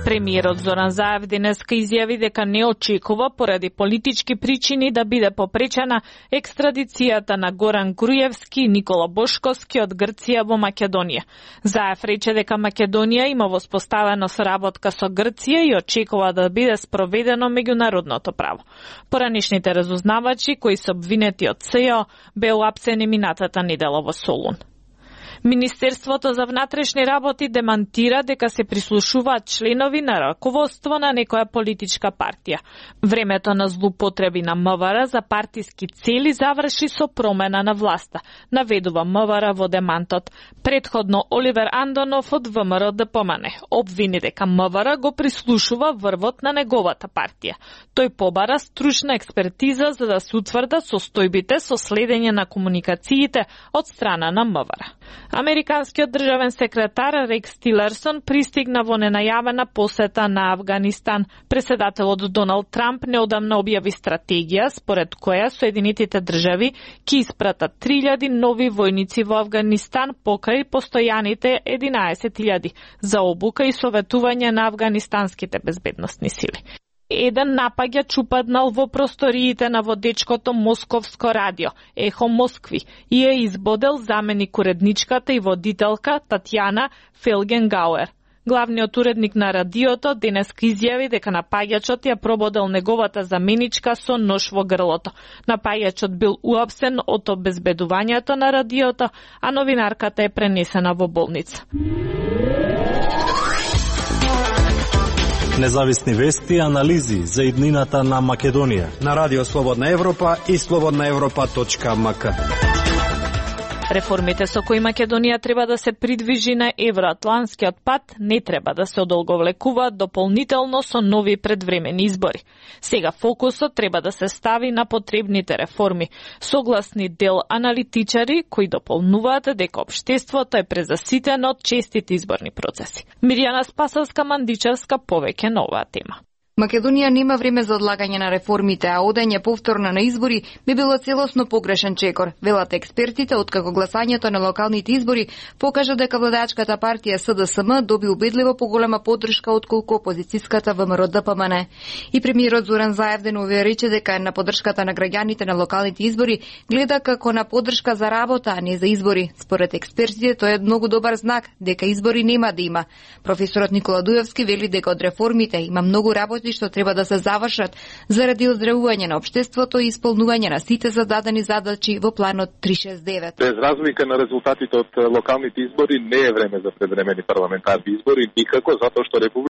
Премиерот Зоран Заев денеска изјави дека не очекува поради политички причини да биде попречена екстрадицијата на Горан Груевски и Никола Бошковски од Грција во Македонија. Заев рече дека Македонија има воспоставено соработка со Грција и очекува да биде спроведено меѓународното право. Поранишните разузнавачи кои се обвинети од СЈО беа уапсени минатата недела во Солун. Министерството за внатрешни работи демантира дека се прислушуваат членови на раководство на некоја политичка партија. Времето на злоупотреби на МВР за партиски цели заврши со промена на власта, наведува МВР во демантот. Предходно Оливер Андонов од ВМРО ДПМН обвини дека МВР го прислушува врвот на неговата партија. Тој побара стручна експертиза за да се утврдат состојбите со следење на комуникациите од страна на МВР. Американскиот државен секретар Рекс Тилерсон пристигна во ненајавена посета на Авганистан. Преседателот Доналд Трамп неодамна објави стратегија според која Соединетите држави ќе испратат 3000 нови војници во Авганистан покрај постојаните 11.000 за обука и советување на афганистанските безбедносни сили. Еден напаѓач упаднал во просториите на водечкото Московско радио, Ехо Москви, и ја избодел заменик уредничката и водителка Татјана Фелгенгауер. Главниот уредник на радиото денеска изјави дека напаѓачот ја прободел неговата заменичка со нож во грлото. Напаѓачот бил уапсен од обезбедувањето на радиото, а новинарката е пренесена во болница. Независни вести и анализи за иднината на Македонија на Радио Слободна Европа и slobodnaevropa.mk. Реформите со кои Македонија треба да се придвижи на евроатланскиот пат не треба да се одолговлекуваат дополнително со нови предвремени избори. Сега фокусот треба да се стави на потребните реформи, согласни дел аналитичари кои дополнуваат дека општеството е презаситено од честите изборни процеси. Мирјана Спасовска-Мандичевска повеќе на оваа тема. Македонија нема време за одлагање на реформите, а одење повторно на избори би било целосно погрешен чекор. Велат експертите, откако гласањето на локалните избори покажа дека владачката партија СДСМ доби убедливо поголема поддршка отколку опозицијската ВМРО ДПМН. И премиерот Зоран Заев деновија рече дека на поддршката на граѓаните на локалните избори гледа како на поддршка за работа, а не за избори. Според експертите, тоа е многу добар знак дека избори нема да има. Професорот Никола Дуевски вели дека од реформите има многу работа што треба да се завршат заради оздравување на општеството и исполнување на сите зададени задачи во планот 369. Без разлика на резултатите од локалните избори не е време за предвремени парламентарни избори никако, затоа што